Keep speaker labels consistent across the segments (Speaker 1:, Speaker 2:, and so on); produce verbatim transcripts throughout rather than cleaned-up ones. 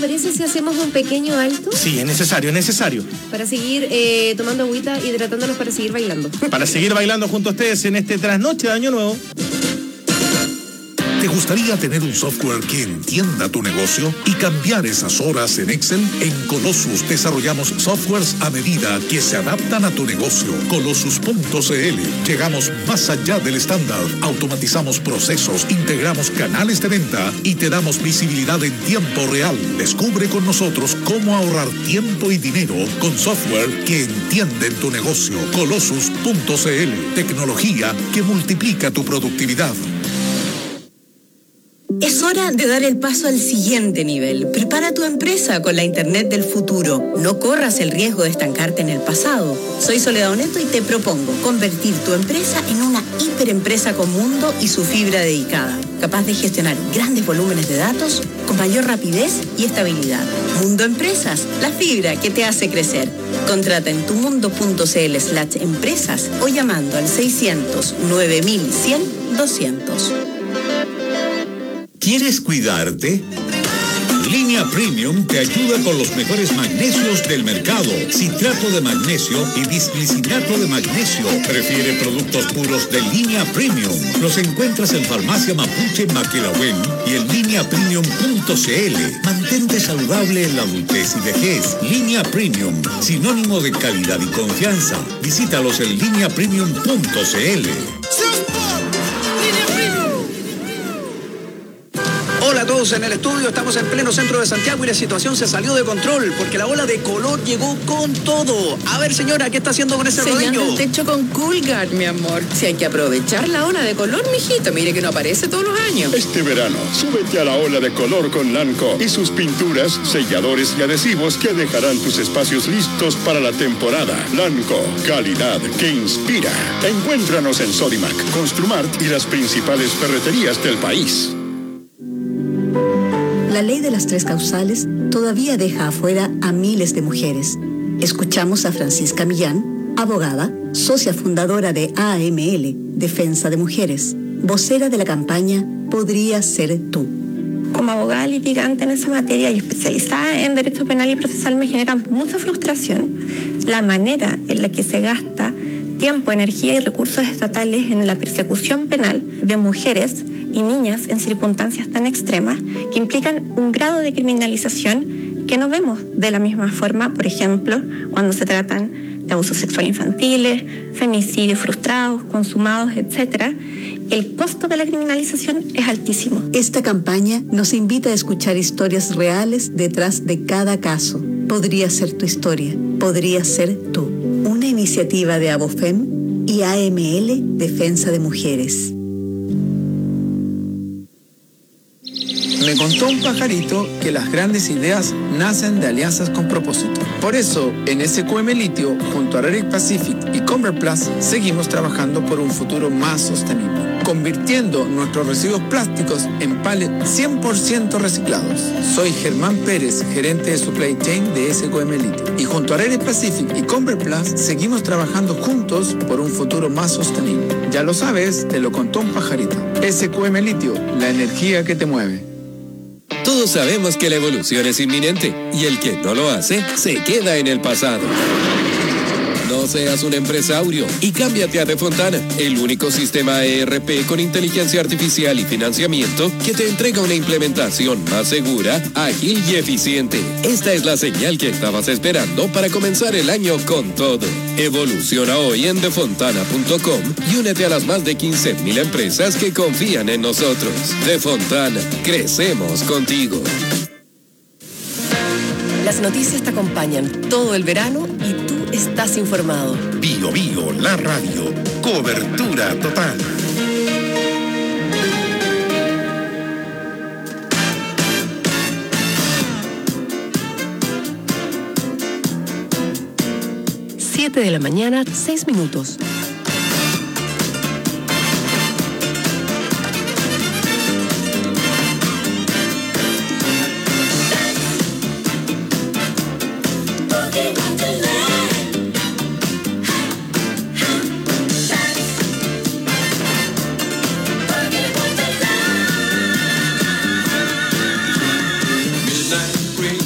Speaker 1: parece si hacemos un pequeño alto?
Speaker 2: Sí, es necesario, es necesario.
Speaker 1: Para seguir eh, tomando agüita, hidratándonos para seguir bailando.
Speaker 2: Para seguir bailando junto a ustedes en este trasnoche de Año Nuevo.
Speaker 3: ¿Te gustaría tener un software que entienda tu negocio y cambiar esas horas en Excel? En Colossus desarrollamos softwares a medida que se adaptan a tu negocio. Colossus punto c l. Llegamos más allá del estándar. Automatizamos procesos, integramos canales de venta y te damos visibilidad en tiempo real. Descubre con nosotros cómo ahorrar tiempo y dinero con software que entiende tu negocio. Colossus punto c l. Tecnología que multiplica tu productividad.
Speaker 4: Es hora de dar el paso al siguiente nivel. Prepara tu empresa con la Internet del futuro. No corras el riesgo de estancarte en el pasado. Soy Soledad Oneto y te propongo convertir tu empresa en una hiperempresa con mundo y su fibra dedicada, capaz de gestionar grandes volúmenes de datos con mayor rapidez y estabilidad. Mundo Empresas, la fibra que te hace crecer. Contrata en tumundo.cl slash empresas o llamando al seiscientos nueve mil cien doscientos.
Speaker 5: ¿Quieres cuidarte? Línea Premium te ayuda con los mejores magnesios del mercado. Citrato de magnesio y bisglicinato de magnesio. Prefiere productos puros de Línea Premium. Los encuentras en Farmacia Mapuche Maquilahuen y en línea premium punto c l. Mantente saludable en la adultez y vejez. Línea Premium, sinónimo de calidad y confianza. Visítalos en línea premium punto c l.
Speaker 6: Hola a todos en el estudio, estamos en pleno centro de Santiago y la situación se salió de control porque la ola de color llegó con todo. A ver, señora, ¿qué está haciendo con ese rodillo?
Speaker 7: Sellando el techo con Coolguard, mi amor. Si hay que aprovechar la ola de color, mijito, mire que no aparece todos los años.
Speaker 8: Este verano, súbete a la ola de color con Lanco y sus pinturas, selladores y adhesivos que dejarán tus espacios listos para la temporada. Lanco, calidad que inspira. Encuéntranos en Sodimac, Construmart y las principales ferreterías del país.
Speaker 9: La ley de las tres causales todavía deja afuera a miles de mujeres. Escuchamos a Francisca Millán, abogada, socia fundadora de A M L, Defensa de Mujeres, vocera de la campaña Podría Ser Tú.
Speaker 10: Como abogada litigante en esa materia y especializada en derecho penal y procesal me genera mucha frustración la manera en la que se gasta tiempo, energía y recursos estatales en la persecución penal de mujeres y niñas en circunstancias tan extremas que implican un grado de criminalización que no vemos de la misma forma, por ejemplo, cuando se tratan de abusos sexuales infantiles, femicidios frustrados, consumados, etcétera. El costo de la criminalización es altísimo.
Speaker 9: Esta campaña nos invita a escuchar historias reales detrás de cada caso. Podría ser tu historia, podría ser tú. Una iniciativa de Abofem y A M L, Defensa de Mujeres.
Speaker 11: Me contó un pajarito que las grandes ideas nacen de alianzas con propósito. Por eso, en S Q M Litio, junto a Raric Pacific y Convert Plus, seguimos trabajando por un futuro más sostenible, convirtiendo nuestros residuos plásticos en pallets cien por ciento reciclados. Soy Germán Pérez, gerente de Supply Chain de S Q M Litio. Y junto a Raric Pacific y Convert Plus, seguimos trabajando juntos por un futuro más sostenible. Ya lo sabes, te lo contó un pajarito. S Q M Litio, la energía que te mueve.
Speaker 12: Todos sabemos que la evolución es inminente y el que no lo hace se queda en el pasado. No seas un empresario y cámbiate a Defontana, el único sistema E R P con inteligencia artificial y financiamiento que te entrega una implementación más segura, ágil y eficiente. Esta es la señal que estabas esperando para comenzar el año con todo. Evoluciona hoy en defontana punto com y únete a las más de quince mil empresas que confían en nosotros. Defontana, crecemos contigo.
Speaker 13: Las noticias te acompañan todo el verano y tú estás informado.
Speaker 3: Bio Bio, la radio. Cobertura total.
Speaker 13: Siete de la mañana, seis minutos.
Speaker 14: Midnight rain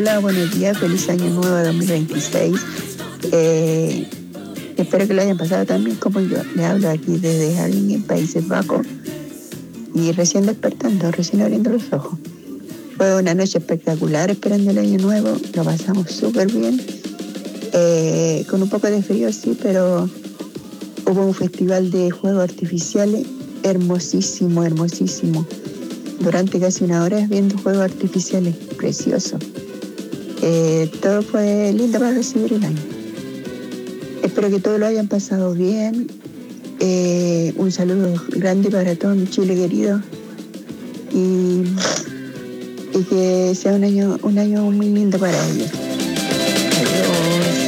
Speaker 14: Hola, buenos días, feliz año nuevo dos mil veintiséis. Eh, espero que lo hayan pasado tan bien como yo. Le hablo aquí desde Harlingen, Países Bajos, y recién despertando, recién abriendo los ojos. Fue una noche espectacular esperando el año nuevo, lo pasamos súper bien, eh, con un poco de frío sí, pero hubo un festival de juegos artificiales hermosísimo, hermosísimo. Durante casi una hora viendo juegos artificiales, precioso. Eh, todo fue lindo para recibir el año. Espero que todos lo hayan pasado bien. Eh, un saludo grande para todo mi Chile querido. Y, y que sea un año, un año muy lindo para ellos. Adiós.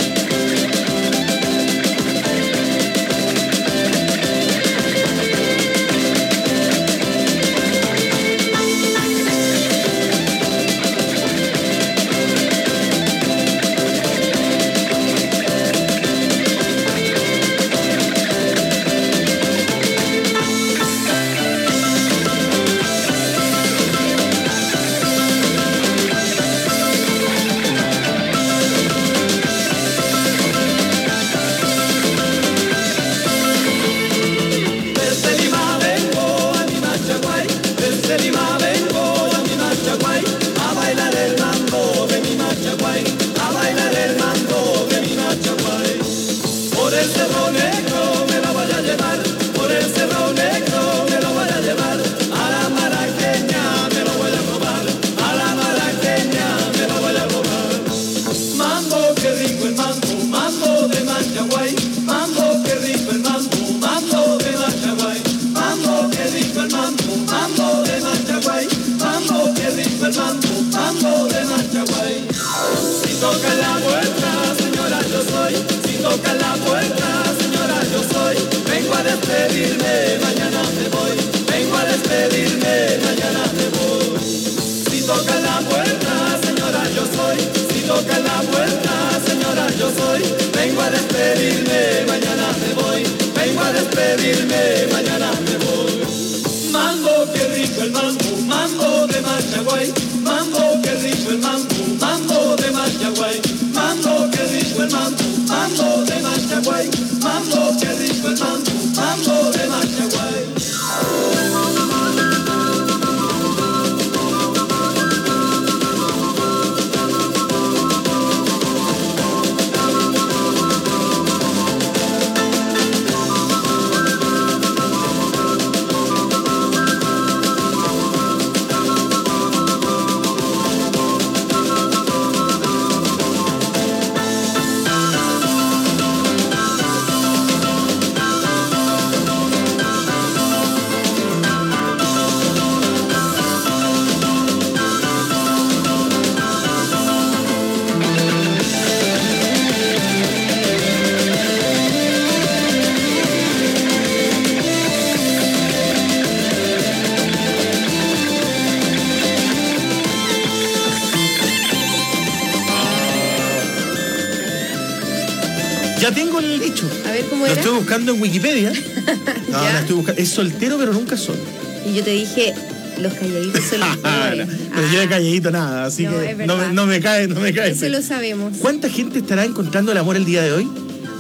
Speaker 2: Ya tengo el dicho.
Speaker 1: A ver cómo
Speaker 2: Lo
Speaker 1: era.
Speaker 2: estoy buscando en Wikipedia. No, no estoy buscando. Es soltero pero nunca solo.
Speaker 1: Y yo te dije, los calladitos son los peores.
Speaker 2: Pero yo de calladito nada, así
Speaker 1: No,
Speaker 2: que
Speaker 1: es
Speaker 2: no,
Speaker 1: verdad.
Speaker 2: me- no me cae, no me cae.
Speaker 1: Eso lo sabemos.
Speaker 2: ¿Cuánta gente estará encontrando el amor el día de hoy?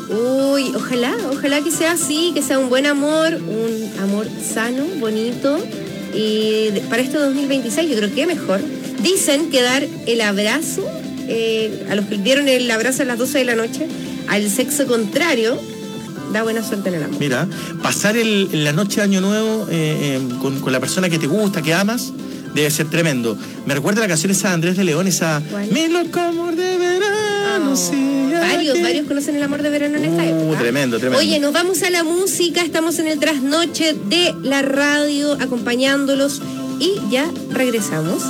Speaker 1: Uy, ojalá, ojalá que sea así, que sea un buen amor, un amor sano, bonito. Y de- para este dos mil veintiséis yo creo que mejor. Dicen que dar el abrazo, eh, a los que dieron el abrazo a las doce de la noche, al sexo contrario, da buena suerte en el amor.
Speaker 2: Mira, pasar el, la noche de Año Nuevo eh, eh, con, con la persona que te gusta, que amas, debe ser tremendo. Me recuerda la canción esa de Andrés de León, esa... Mi loco amor de verano, sí,
Speaker 1: Varios,
Speaker 2: aquí.
Speaker 1: varios conocen el amor de verano en esta
Speaker 2: Uh,
Speaker 1: época.
Speaker 2: tremendo, tremendo.
Speaker 1: Oye, nos vamos a la música, estamos en el trasnoche de la radio acompañándolos y ya regresamos.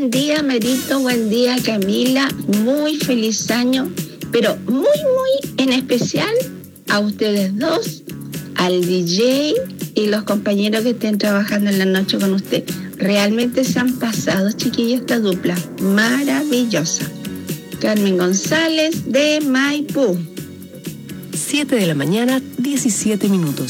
Speaker 15: Buen día, Merito, buen día, Camila. Muy feliz año, pero muy, muy en especial a ustedes dos, al D J y los compañeros que estén trabajando en la noche con usted. Realmente se han pasado, chiquillos, esta dupla. Maravillosa. Carmen González de Maipú.
Speaker 13: siete de la mañana, diecisiete minutos.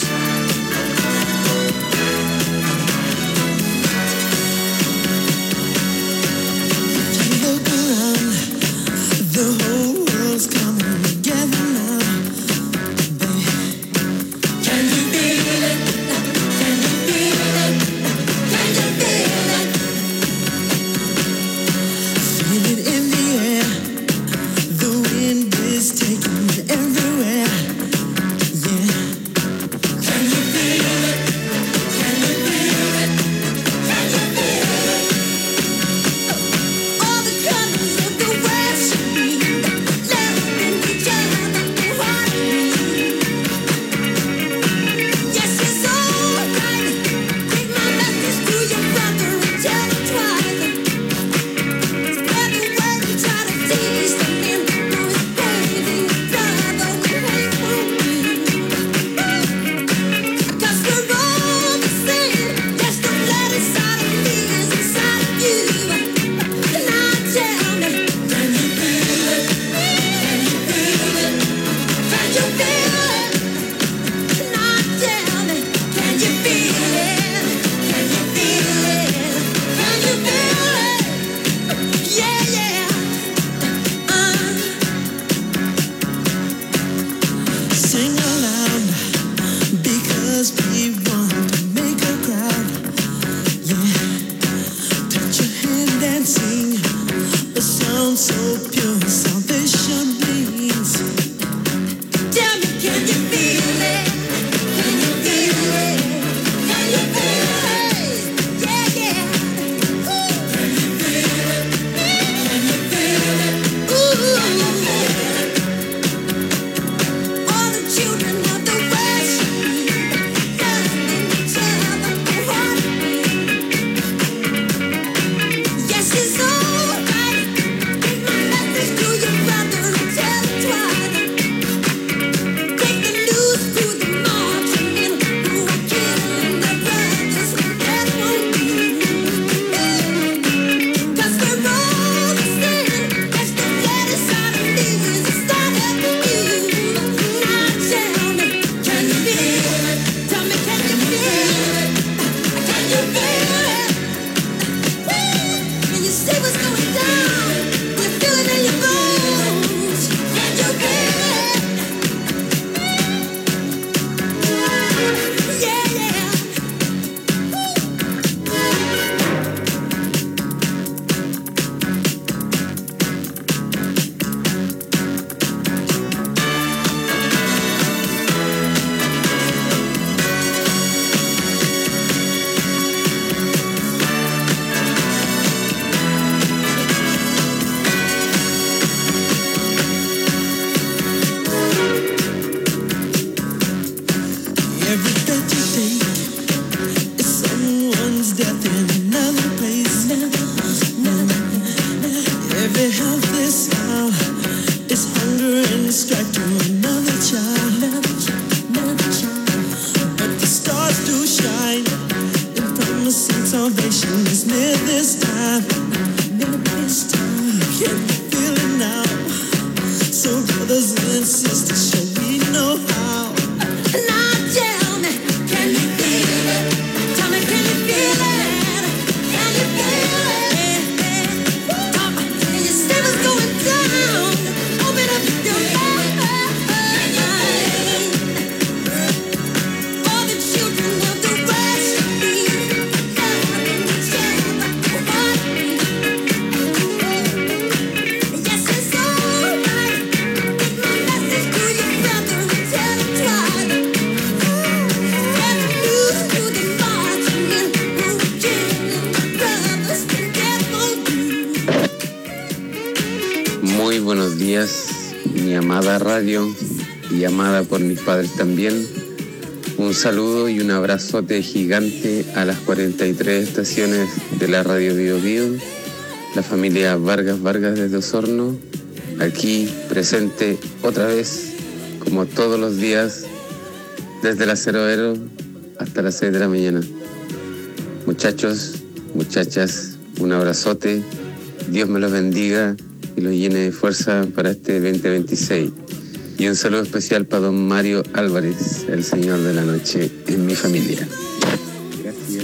Speaker 16: Radio y amada por mis padres también. Un saludo y un abrazote gigante a las cuarenta y tres estaciones de la Radio Bio Bio la familia Vargas Vargas desde Osorno, aquí presente otra vez, como todos los días, desde las cero hasta las seis de la mañana. Muchachos, muchachas, un abrazote, Dios me los bendiga y los llene de fuerza para este veinte veintiséis. Y un saludo especial para don Mario Álvarez, el señor de la noche en mi familia. Gracias.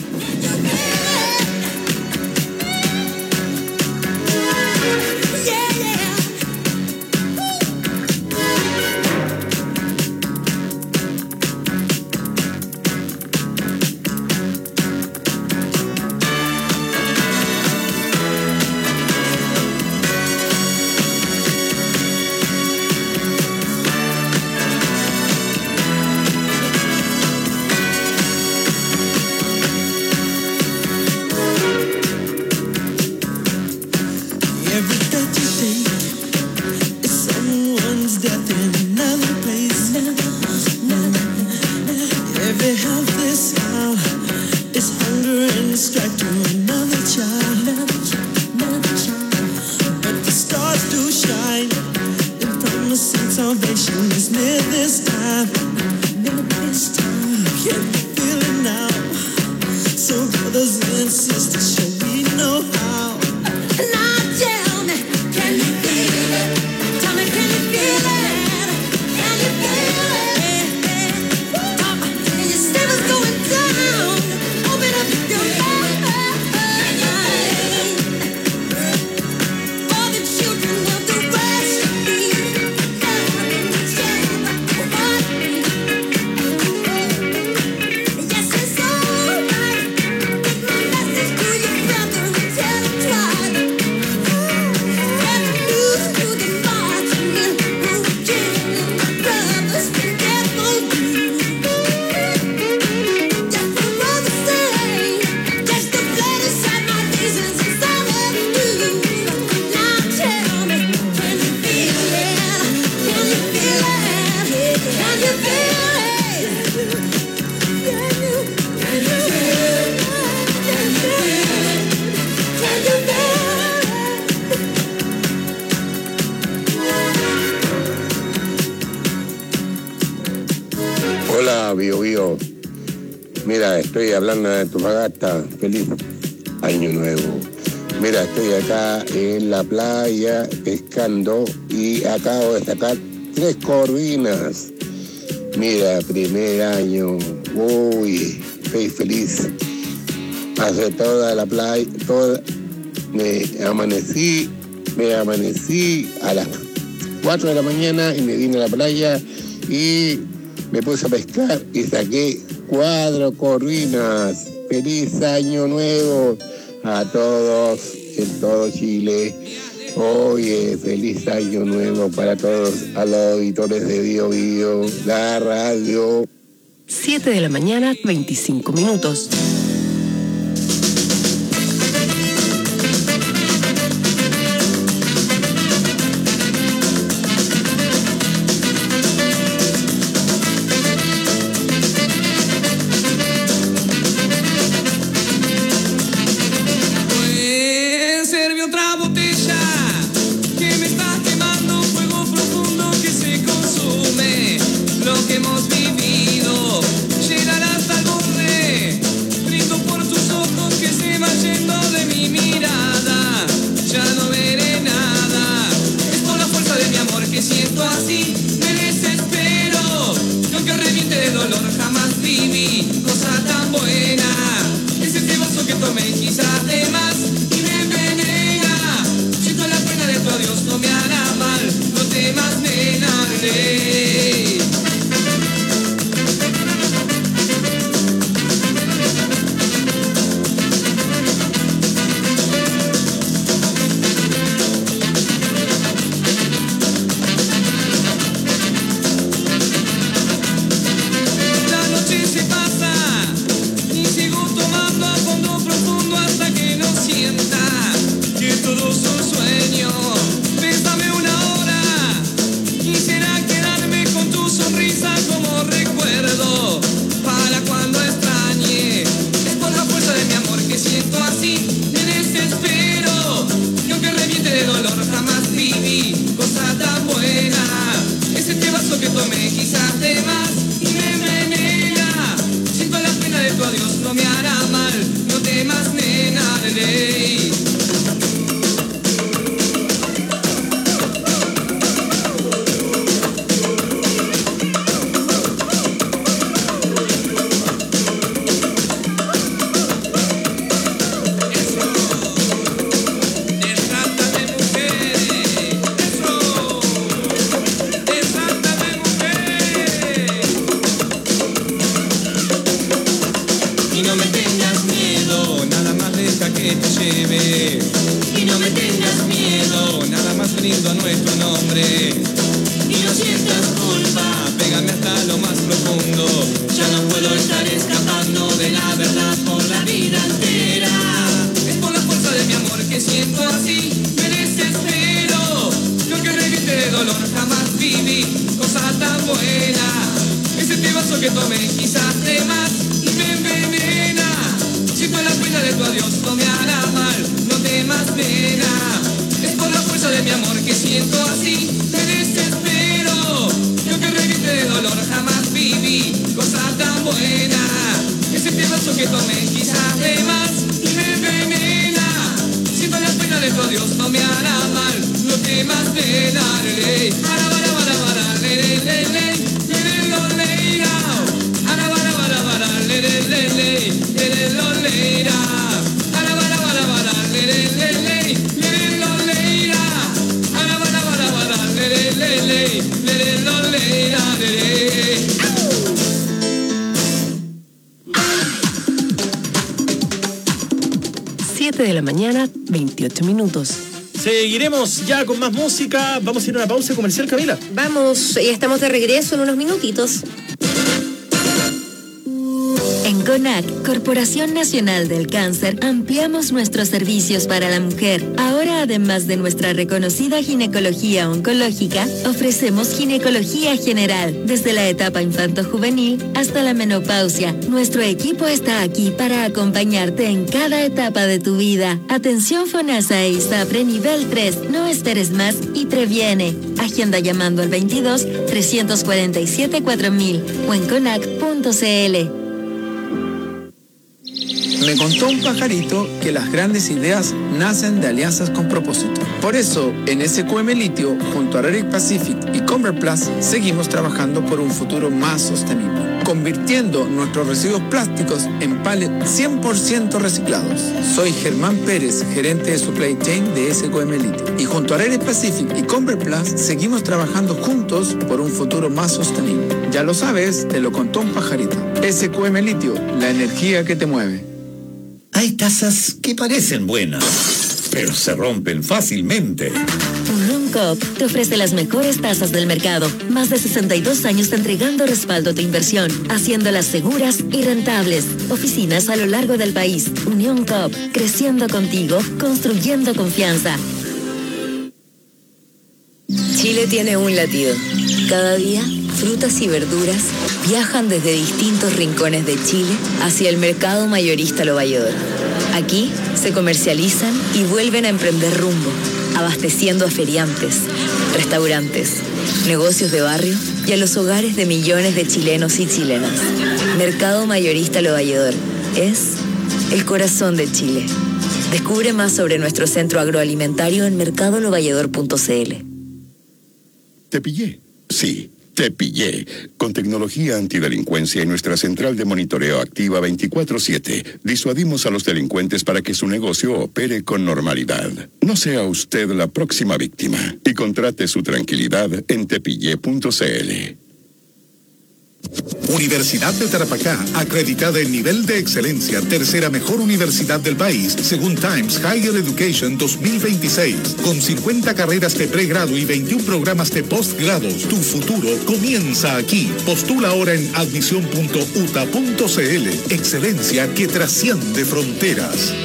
Speaker 17: Estoy hablando de Antofagasta, feliz año nuevo. Mira, estoy acá en la playa pescando y acabo de sacar tres corvinas. Mira, primer año, uy, estoy feliz. Pasé toda la playa, toda, me amanecí, me amanecí a las cuatro de la mañana y me vine a la playa y me puse a pescar y saqué cuatro corvinas. Feliz año nuevo a todos en todo Chile. Oye, feliz año nuevo para todos, a los auditores de Bio Bio, la radio.
Speaker 13: siete de la mañana, veinticinco minutos.
Speaker 18: Lo que hemos vivido, llegar hasta el borde, que te lleve. Y no me tengas miedo, nada más unido a nuestro nombre. Y no sientas culpa, pégame hasta lo más profundo. Ya no puedo estar escapando de la verdad por la vida entera. Es por la fuerza de mi amor que siento así, me desespero. Yo que reguete de dolor jamás viví cosa tan buena. Ese te vaso que tomé quizás de más y me envenena. Siento la pena de tu adiós, no me hará mal, no temas pena. Es por la fuerza de mi amor que siento así, me desespero. Yo que reguete de dolor jamás viví cosa tan buena. Ese te vaso que tomé quizás de más y me envenena. Siento la pena de tu adiós, no me hará mal, no temas pena. Para, para, para, para, le, le, le, le, le, lo, le, now. Para, para, para, para, le, le, le, le, le, lo, le, now. Para, para, para, para, le, le, le, le, le, lo, le, now. Para, para, para, para, le, le, le, le, le, lo, le, now, le, le.
Speaker 13: siete de la mañana, veintiocho minutos.
Speaker 2: Seguiremos ya con más música. Vamos a ir a una pausa comercial, Camila.
Speaker 1: Vamos, y estamos de regreso en unos minutitos.
Speaker 19: En CONAC, Corporación Nacional del Cáncer, ampliamos nuestros servicios para la mujer. Ahora, además de nuestra reconocida ginecología oncológica, ofrecemos ginecología general, desde la etapa infanto-juvenil hasta la menopausia. Nuestro equipo está aquí para acompañarte en cada etapa de tu vida. Atención FONASA e ISAPRE nivel tres. No esperes más y previene. Agenda llamando al veintidós, trescientos cuarenta y siete, cuatro mil o en conac punto c l.
Speaker 11: Me contó un pajarito que las grandes ideas nacen de alianzas con propósito. Por eso, en S Q M Litio, junto a Raric Pacific y Convert Plus, seguimos trabajando por un futuro más sostenible, convirtiendo nuestros residuos plásticos en pallets cien por ciento reciclados. Soy Germán Pérez, gerente de Supply Chain de S Q M Litio. Y junto a Raric Pacific y Convert Plus, seguimos trabajando juntos por un futuro más sostenible. Ya lo sabes, te lo contó un pajarito. S Q M Litio, la energía que te mueve.
Speaker 5: Hay tazas que parecen buenas, pero se rompen fácilmente.
Speaker 19: Unión Coop te ofrece las mejores tazas del mercado. Más de sesenta y dos años entregando respaldo a tu inversión, haciéndolas seguras y rentables. Oficinas a lo largo del país. Unión Coop, creciendo contigo, construyendo confianza.
Speaker 20: Chile tiene un latido. Cada día, frutas y verduras viajan desde distintos rincones de Chile hacia el mercado mayorista Lo Valledor. Aquí se comercializan y vuelven a emprender rumbo, abasteciendo a feriantes, restaurantes, negocios de barrio y a los hogares de millones de chilenos y chilenas. Mercado mayorista Lo Valledor es el corazón de Chile. Descubre más sobre nuestro centro agroalimentario en mercado lo valledor punto c l.
Speaker 8: ¿Te pillé? Sí, te pillé. Con tecnología antidelincuencia y nuestra central de monitoreo activa veinticuatro siete, disuadimos a los delincuentes para que su negocio opere con normalidad. No sea usted la próxima víctima y contrate su tranquilidad en tepillé punto c l.
Speaker 3: Universidad de Tarapacá, acreditada en nivel de excelencia, tercera mejor universidad del país, según Times Higher Education dos mil veintiséis, con cincuenta carreras de pregrado y veintiún programas de postgrados. Tu futuro comienza aquí. Postula ahora en admisión punto u t a punto c l. Excelencia que trasciende fronteras.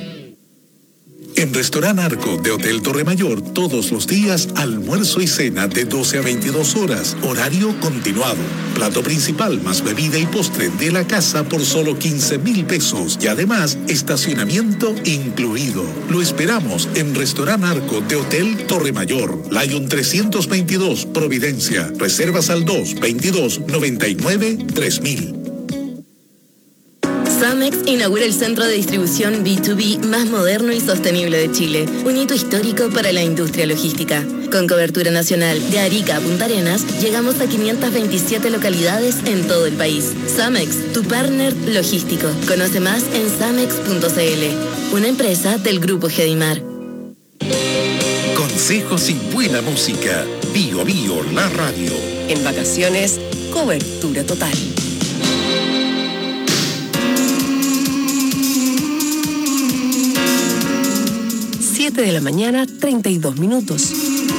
Speaker 3: En Restaurant Arco de Hotel Torre Mayor, todos los días, almuerzo y cena de doce a veintidós horas, horario continuado. Plato principal más bebida y postre de la casa por solo quince mil pesos y además estacionamiento incluido. Lo esperamos en Restaurant Arco de Hotel Torre Mayor, Lyon trescientos veintidós, Providencia. Reservas al dos veintidós noventa y nueve tres mil.
Speaker 20: Samex inaugura el centro de distribución B dos B más moderno y sostenible de Chile, un hito histórico para la industria logística. Con cobertura nacional de Arica a Punta Arenas, llegamos a quinientas veintisiete localidades en todo el país. Samex, tu partner logístico. Conoce más en samex punto c l, una empresa del Grupo Gedimar.
Speaker 3: Consejos y buena música. Bio Bio, la radio.
Speaker 13: En vacaciones, cobertura total. siete de la mañana, treinta y dos minutos.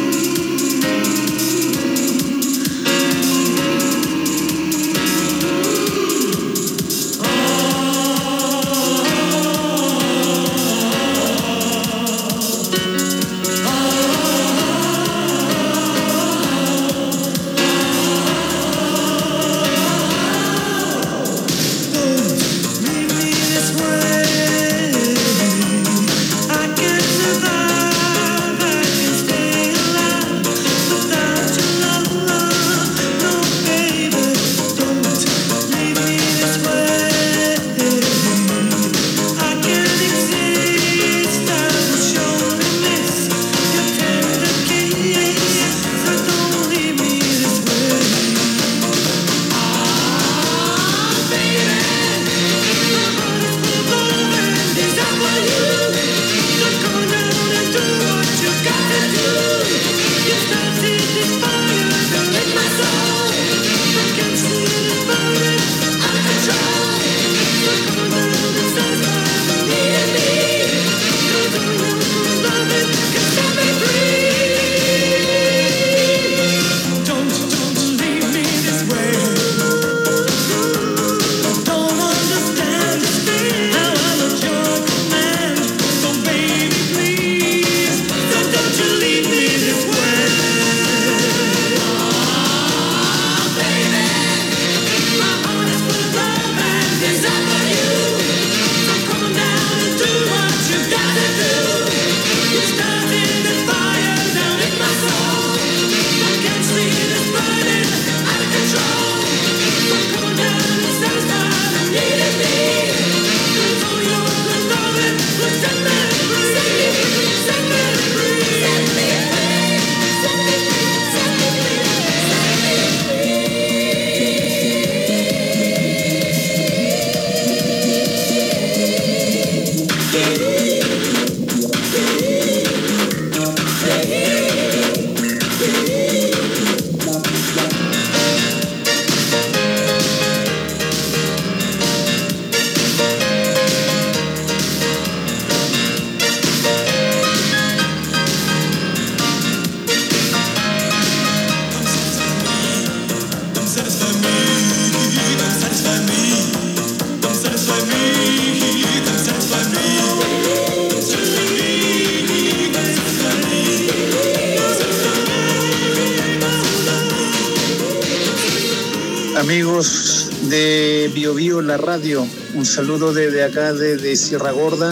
Speaker 21: Amigos de Bio Bio, la radio, un saludo desde acá, desde Sierra Gorda,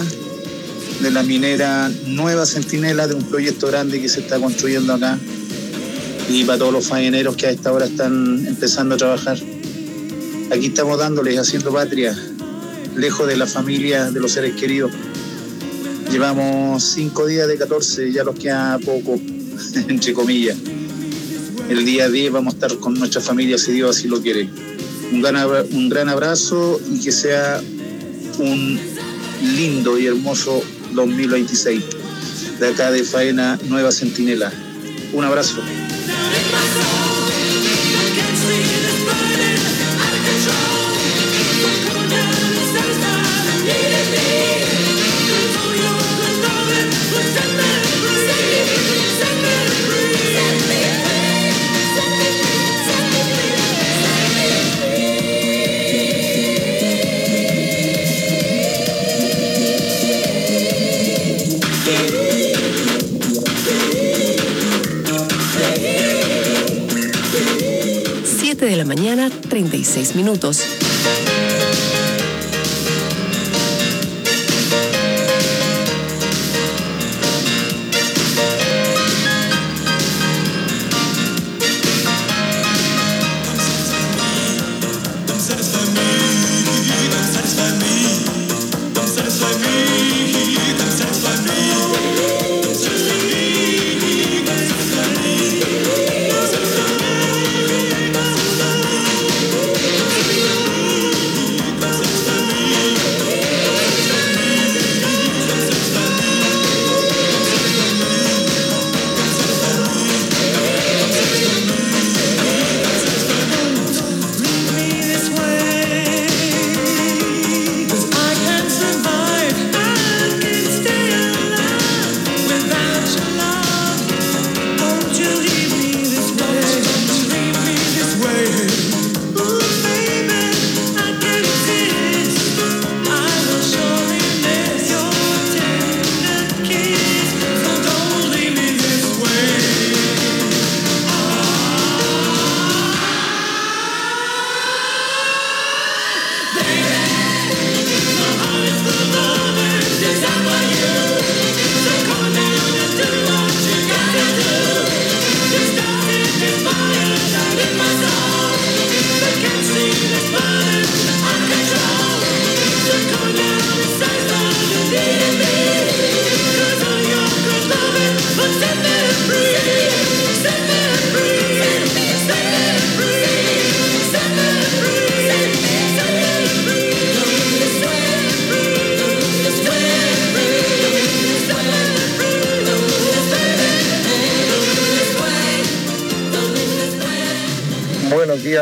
Speaker 21: de la minera Nueva Centinela, de un proyecto grande que se está construyendo acá, y para todos los faeneros que a esta hora están empezando a trabajar. Aquí estamos dándoles, haciendo patria, lejos de la familia, de los seres queridos. Llevamos cinco días de catorce, ya los queda poco, entre comillas. El día diez vamos a estar con nuestra familia, si Dios así lo quiere. Un gran, abra- un gran abrazo y que sea un lindo y hermoso dos mil veintiséis. De acá de Faena Nueva Centinela. Un abrazo.
Speaker 13: siete de la mañana, treinta y seis minutos.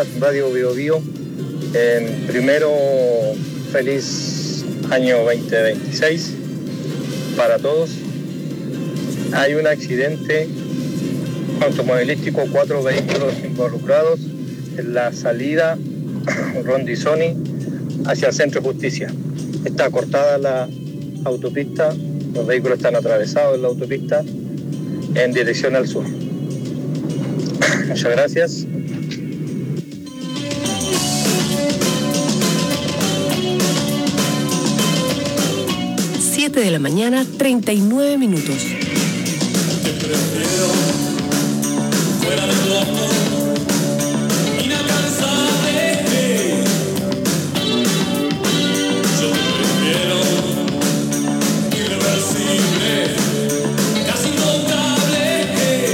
Speaker 4: días, Radio Bio Bio. Eh, primero, feliz año veinte veintiséis para todos. Hay un accidente automovilístico, cuatro vehículos involucrados en la salida Rondizoni hacia el Centro de Justicia. Está cortada la autopista, los vehículos están atravesados en la autopista en dirección al sur. Muchas gracias.
Speaker 13: siete de la mañana, treinta y nueve minutos.
Speaker 18: Fuera de tu amor, inalcanzable. Yo te prefiero irreversible, casi intocable.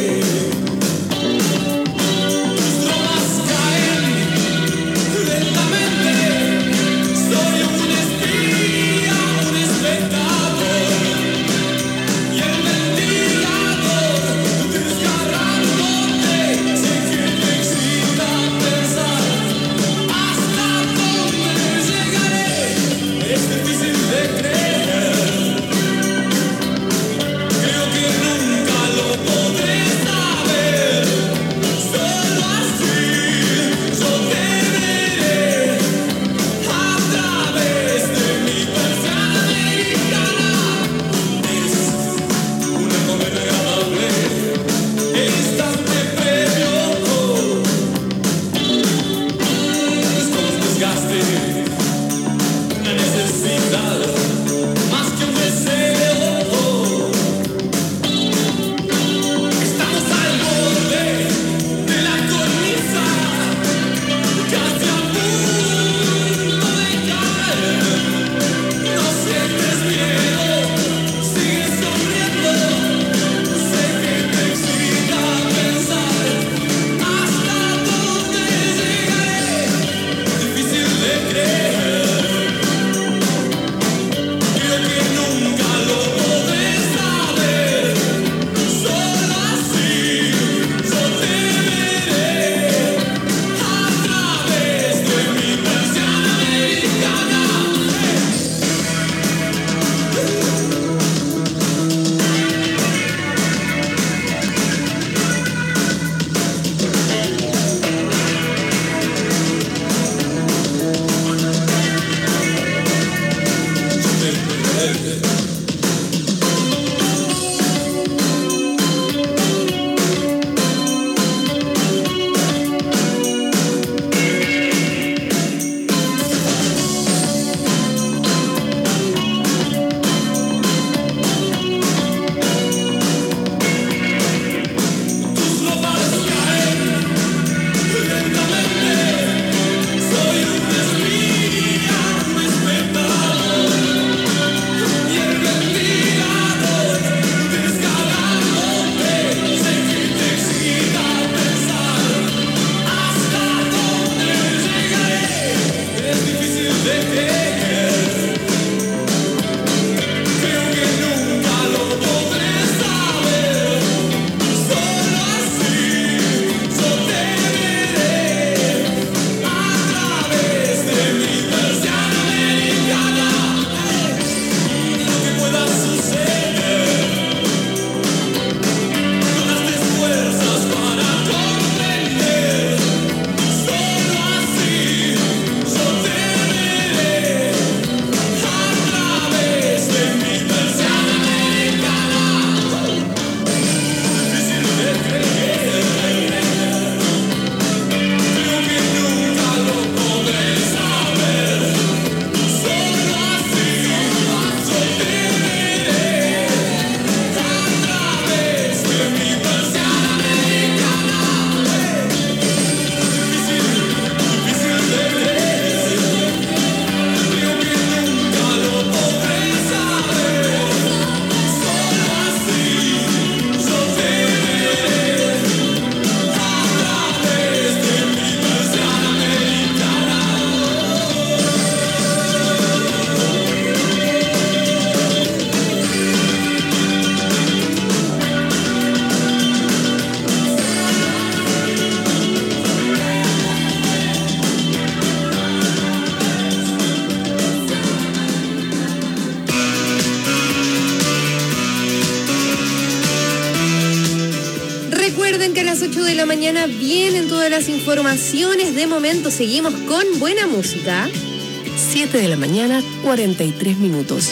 Speaker 18: Tus bromas caen lentamente. Soy un espía, un espectador, y el ventilador desgarrándote. Sé que te excita pensar hasta dónde llegaré. Es difícil de creer. Creo que nunca lo podré saber. Solo así yo te veré a través de mi persiana americana. Es una joven agradable, instante previo. Es como un desgaste, una necesidad, más que un deseo. Estamos al borde de la cornisa, casi a punto de caer. No sientes miedo, sigues sonriendo. Sé que te excita pensar hasta dónde llegaré. Difícil de creer. Creo que nunca lo podré saber. Solo así yo te veré a través de mi persiana americana. Tus ropas caen lentamente. Soy un espía, un espectador, y el ventilador desgarrándote. Sé que te excita pensar hasta dónde llegaré. Es difícil de creer. Creo que nunca lo podré saber. Solo así yo te veré a través de mi persiana americana. Lo que pueda suceder, no gastes fuerzas para comprender. Solo así yo te veré
Speaker 1: ocho de la mañana vienen todas las informaciones. De momento seguimos con buena música.
Speaker 13: siete de la mañana, cuarenta y tres minutos.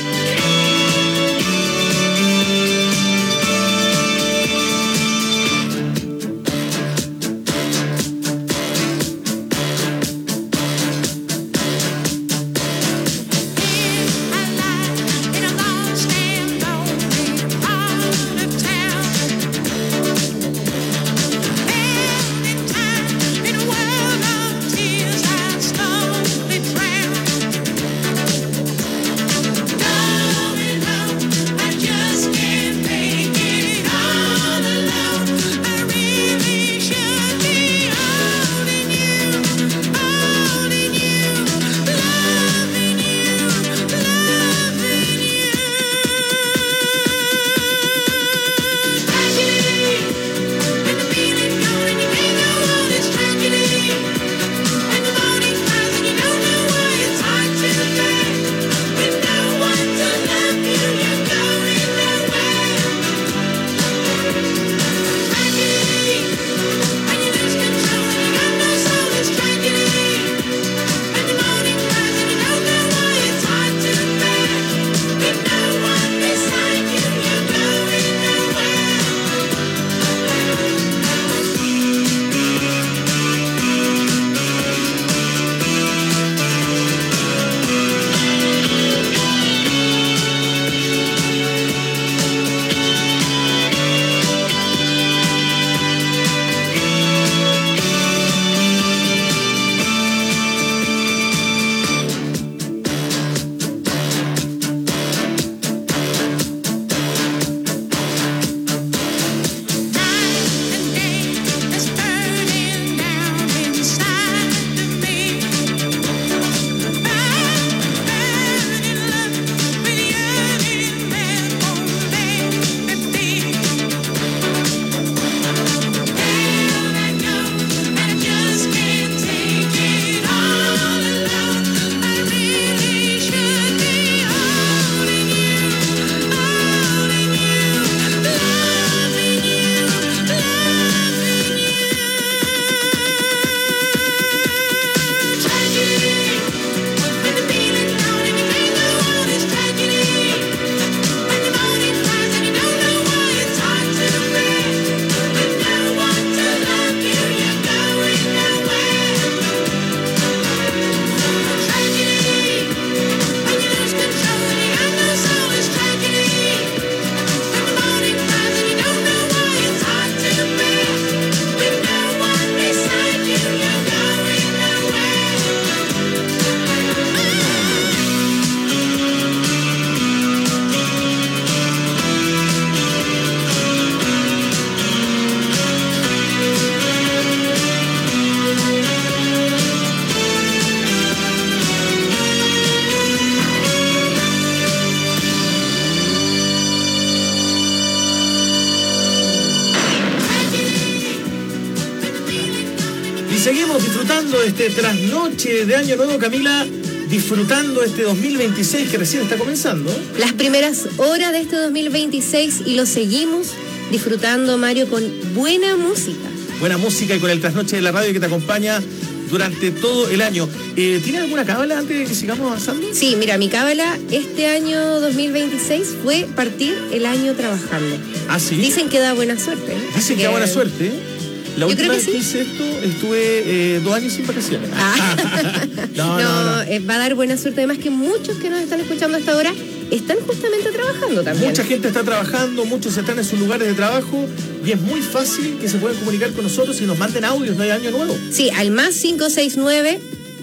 Speaker 2: seguimos disfrutando de este trasnoche de Año Nuevo, Camila, disfrutando este dos mil veintiséis que recién está comenzando.
Speaker 1: Las primeras horas de este dos mil veintiséis y lo seguimos disfrutando, Mario, con buena música.
Speaker 2: Buena música y con el trasnoche de la radio que te acompaña durante todo el año. Eh, ¿Tienes alguna cábala antes de que sigamos avanzando?
Speaker 1: Sí, mira, mi cábala este año dos mil veintiséis fue partir el año trabajando.
Speaker 2: Ah, sí.
Speaker 1: Dicen que da buena suerte. ¿eh?
Speaker 2: Dicen que da buena suerte. La
Speaker 1: Yo
Speaker 2: última
Speaker 1: creo que
Speaker 2: vez que
Speaker 1: sí.
Speaker 2: hice esto, estuve eh, dos años sin vacaciones.
Speaker 1: Ah.
Speaker 2: no, no,
Speaker 1: no,
Speaker 2: no.
Speaker 1: eh, va a dar buena suerte. Además que muchos que nos están escuchando hasta ahora están justamente trabajando también.
Speaker 2: Mucha gente está trabajando, muchos están en sus lugares de trabajo y es muy fácil que se puedan comunicar con nosotros y nos manden audios de Año Nuevo.
Speaker 1: Sí, al más cinco seis nueve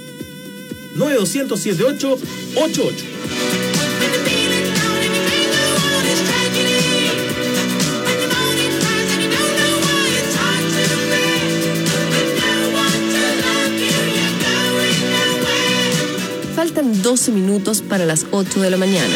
Speaker 2: nueve dos cero siete ocho ocho ocho.
Speaker 13: Faltan doce minutos para las ocho de la mañana.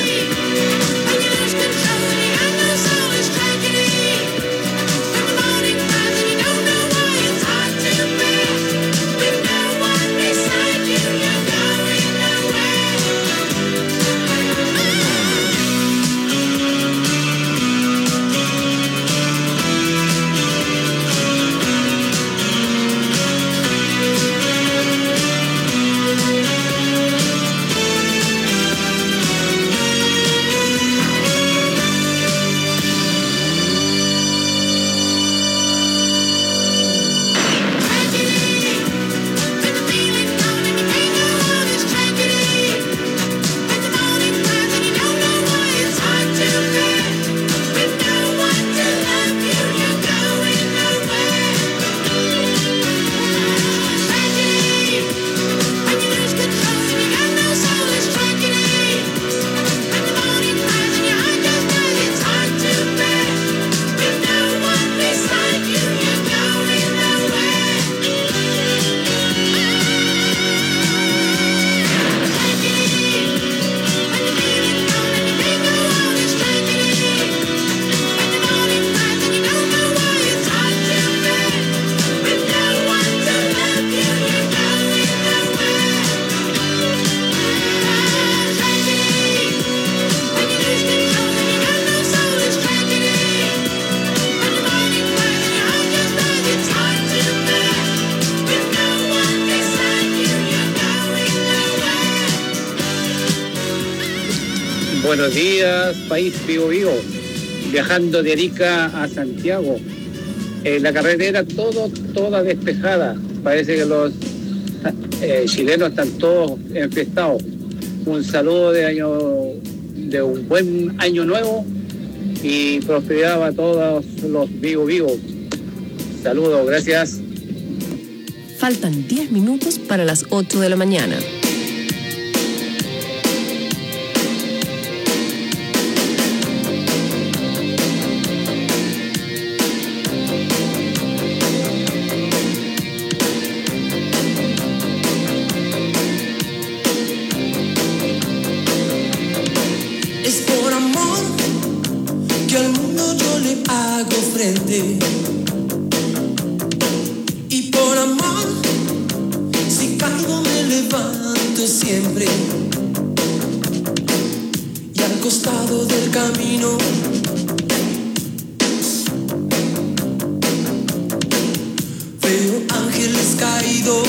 Speaker 6: Buenos días, país Vivo Vivo. Viajando de Arica a Santiago. Eh, la carretera todo, toda despejada. Parece que los eh, chilenos están todos enfiestados. Un saludo de año, de un buen año nuevo y prosperidad a todos los Vivo Vivo. Saludos, gracias.
Speaker 13: Faltan diez minutos para las ocho de la mañana.
Speaker 18: Es por amor que al mundo yo le hago frente. Y por amor, si caigo me levanto siempre. Y al costado del camino veo ángeles caídos.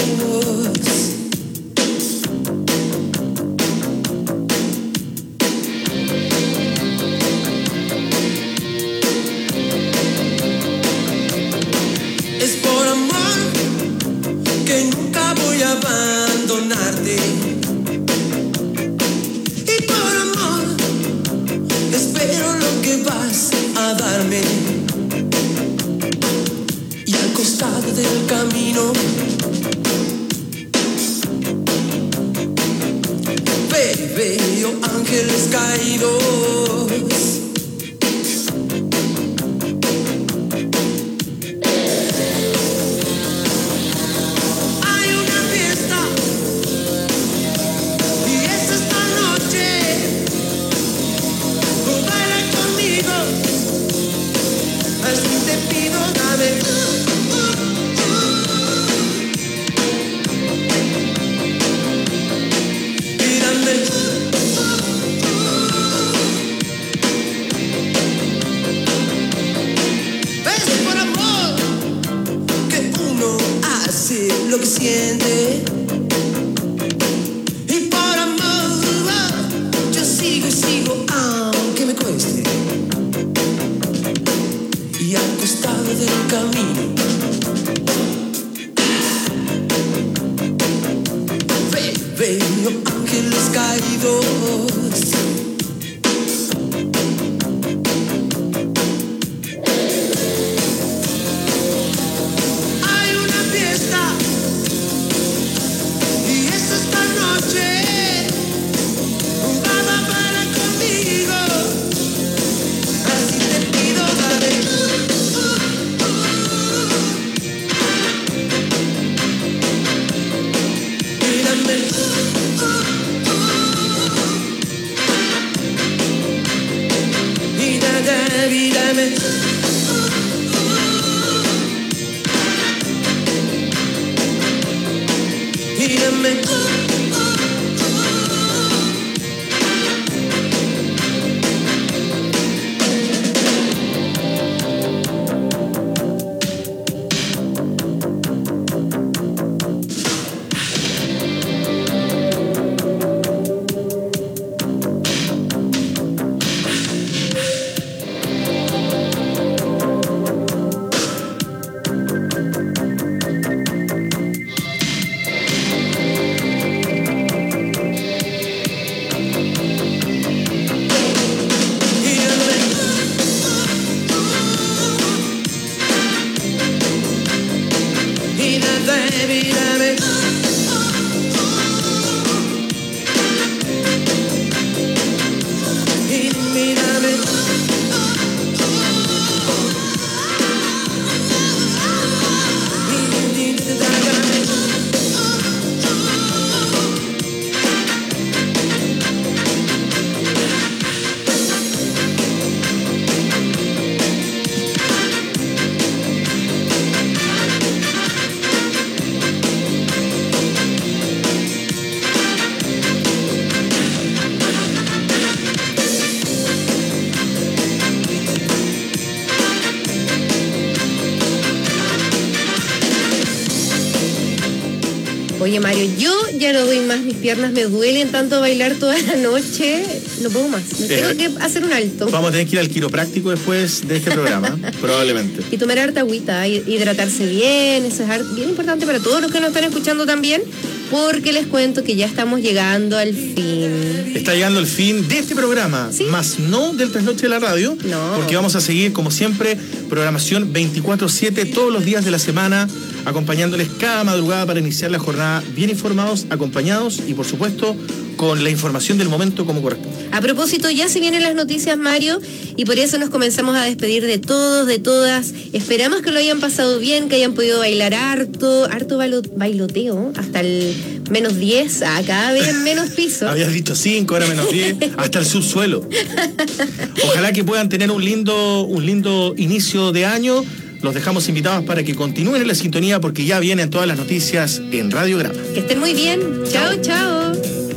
Speaker 18: Es por amor que nunca voy a abandonarte. Y por amor espero lo que vas a darme. Y al costado del camino ve- veo ángeles caídos. Hay una fiesta y es esta noche. Oh, baila conmigo, así te pido, dame. Uh, uh, uh. Y dame. Es por amor que uno hace lo que siente. Y por amor yo sigo y sigo aunque me cueste. Y al costado del camino ve- veo ángeles caídos. Hay una fiesta y es esta noche. Mamá, baila conmigo, así te pido, dale. Mírame.
Speaker 1: Oye, Mario, yo ya no doy más, mis piernas me duelen tanto bailar toda la noche, no puedo más, me tengo
Speaker 2: Eh,
Speaker 1: que hacer un alto.
Speaker 2: Vamos a tener que ir al quiropráctico después de este programa, probablemente.
Speaker 1: Y tomar harta agüita, hi- hidratarse bien, eso es har- bien importante para todos los que nos están escuchando también, porque les cuento que ya estamos llegando al fin.
Speaker 2: Está llegando el fin de este programa, más no del Trasnoche de la Radio,
Speaker 1: No.
Speaker 2: porque vamos a seguir, como siempre, programación veinticuatro siete todos los días de la semana, acompañándoles cada madrugada para iniciar la jornada bien informados, acompañados y, por supuesto, con la información del momento como corresponde.
Speaker 1: A propósito, ya se vienen las noticias, Mario, y por eso nos comenzamos a despedir de todos, de todas. Esperamos que lo hayan pasado bien, que hayan podido bailar harto, harto bailo- bailoteo, hasta el menos diez, a cada vez menos piso.
Speaker 2: Habías dicho cinco, ahora menos diez, hasta el subsuelo. Ojalá que puedan tener un lindo, un lindo inicio de año. Los dejamos invitados para que continúen en la sintonía porque ya vienen todas las noticias en Radiograma.
Speaker 1: Que estén muy bien. Chao, chao.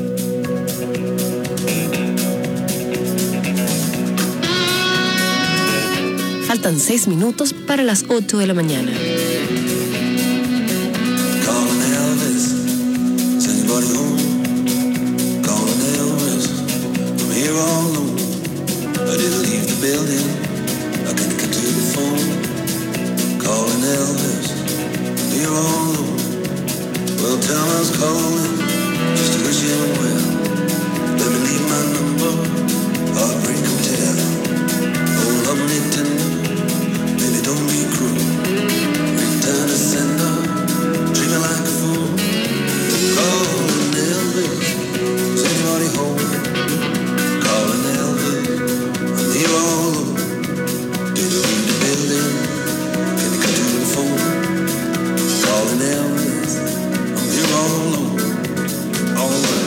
Speaker 13: Faltan seis minutos para las ocho de la mañana.
Speaker 18: Calling Elvis, is anybody home? Calling Elvis, I'm here all alone. I didn't leave the building, I can't get to the phone. Calling Elvis, I'm here all alone. Well, tell me I was calling, just to wish him well. Let me leave my number, Heartbreak Hotel. Oh, love me tender, baby, don't be cruel. Return to sender, treat me like a fool. Calling Elvis, is anybody home? Calling Elvis, I'm here all alone. Did you leave the building? Can you come to the phone? Calling Elvis, I'm here all alone. All alone.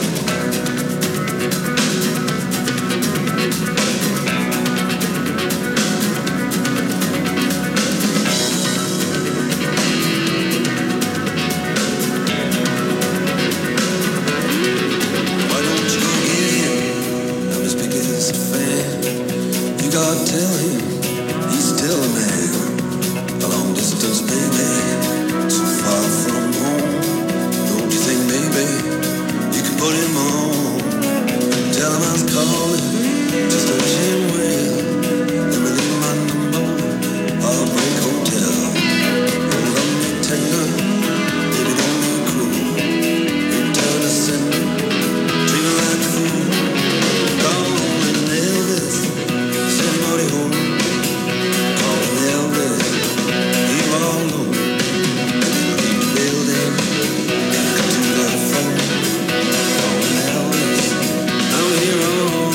Speaker 18: Why don't you get him? I'm as big as a fan. You gotta tell him he's still a man. A long distance, baby, so far from home. Don't you think, baby, you can put him on? Tell him I was calling, just to wish him well. Let me leave my number, Heartbreak Hotel. Oh, love me tender, baby, don't be cruel. Return to sender, treat me like a fool. Calling Elvis, is anybody home? Calling Elvis, leave all alone. Leave the building, come to the phone. Calling Elvis, I'm here all alone.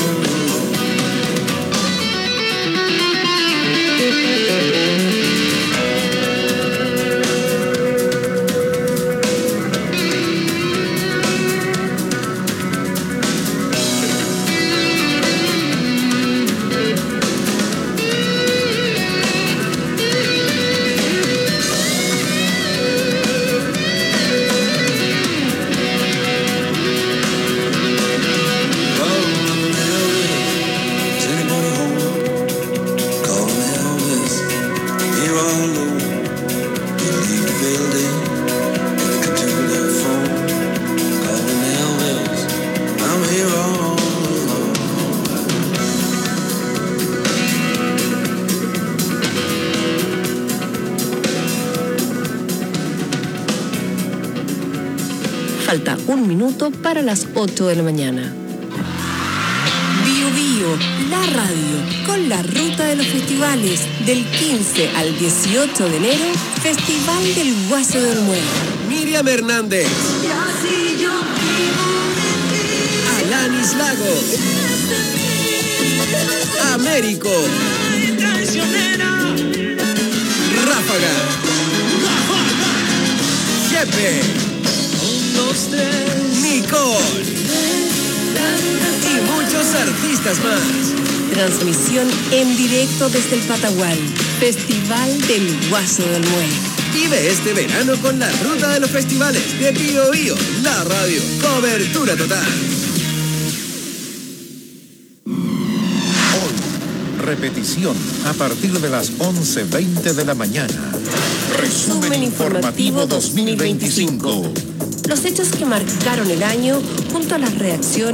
Speaker 18: Is anybody home? Calling Elvis, here all alone. Gonna leave the building, gonna come to the phone. Calling Elvis, I'm here all alone.
Speaker 13: Falta un minuto para las ocho de la mañana.
Speaker 7: Bio Bio, la radio, con la ruta de los festivales. Del quince al dieciocho de enero, Festival del Guaso del Muelle.
Speaker 12: Miriam Hernández, Alanis Lago, Américo, Ráfaga, Jepe, Nicole y muchos artistas más.
Speaker 7: Transmisión en directo desde el Patagual. Festival del Guaso del Muelle.
Speaker 12: Vive este verano con la ruta de los festivales de Bio Bio, la radio. Cobertura total.
Speaker 3: Repetición a partir de las once veinte de la mañana. Resumen informativo dos mil veinticinco.
Speaker 13: Los hechos que marcaron el año junto a las reacciones